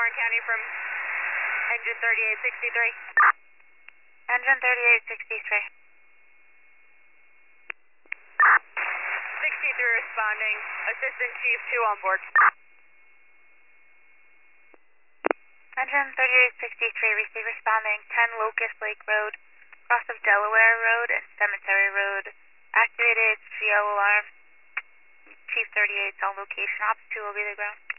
Warren County from engine 3863. Engine 3863. 63 responding. Assistant Chief 2 on board. Engine 3863, receive responding 10 Locust Lake Road, cross of Delaware Road and Cemetery Road. Activated CL alarm. Chief 38's on location. Ops 2 will be the ground.